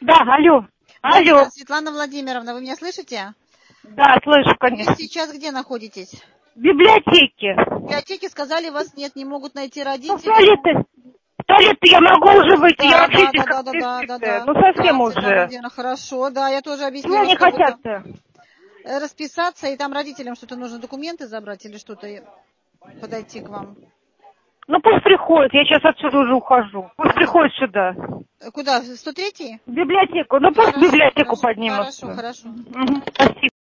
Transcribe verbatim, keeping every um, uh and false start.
Да, алло. Алло. Да, Светлана Владимировна, вы меня слышите? Да, слышу, конечно. Вы сейчас где находитесь? В библиотеке. В библиотеке сказали, вас нет, не могут найти Ну, в родители. туалет, в туалет я могу уже выйти, Да, я вообще да, здесь да, да, как да, да, да, преступная. да. Ну, совсем Да, Светлана уже. Владимировна, хорошо, да, я тоже Чего объяснила, они что вы там хотят-то? э, расписаться, и там родителям что-то нужно, документы забрать или что-то, и подойти к вам. Ну, пусть приходит, я сейчас отсюда уже ухожу. Пусть приходит сюда. Э, Куда, в сто третий? В библиотеку, ну пусть в Хорошо, библиотеку хорошо, хорошо, поднимутся. хорошо. Мгм, спасибо.